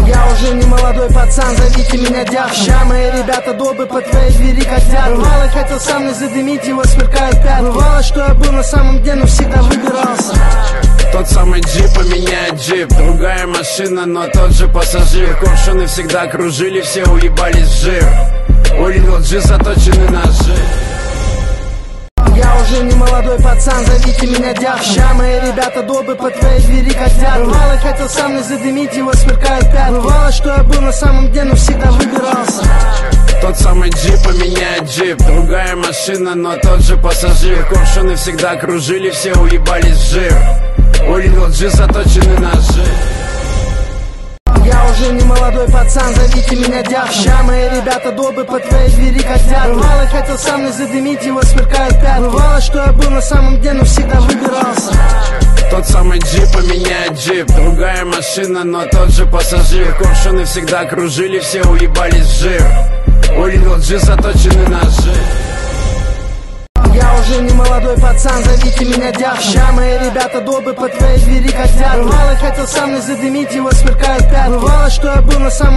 Я уже не молодой пацан, зовите меня дядь. Ща мои ребята добы по твоей двери хотят. Бывало, хотел сам не задымить, его сверкают пятки. Бывало, что я был на самом дне, но всегда выбирался. Тот самый джип поменяет джип, другая машина, но тот же пассажир. Коршуны всегда кружили, все уебались в жир. У Lil G заточены ножи. Я уже не молодой пацан, зовите меня дядь. Ща мои ребята добы по твоей двери хотят. Бывало, хотел сам не задымить, его сверкают пятки. Бывало, что я был на самом дне, но всегда выбирался. Тот самый джип поменяет джип, другая машина, но тот же пассажир. Коршуны всегда кружили, все уебались в жир. У Lil G заточены ножи. Я уже не молодой пацан, зовите меня дядь. Ща мои ребята добы по твоей двери хотят. Бывало, хотел сам не задымить, его сверкают пятки. Бывало, что я был на самом дне, но всегда выбирался. Тот самый джип поменяет джип, другая машина, но тот же пассажир. Коршуны всегда кружили, все уебались в жир. У Lil G заточены ножи. Я уже не молодой пацан, зовите меня дядь. Ща мои ребята добы по твоей двери хотят. Бывало, хотел сам не задымить, его сверкают пятки. Бывало, что я был на самом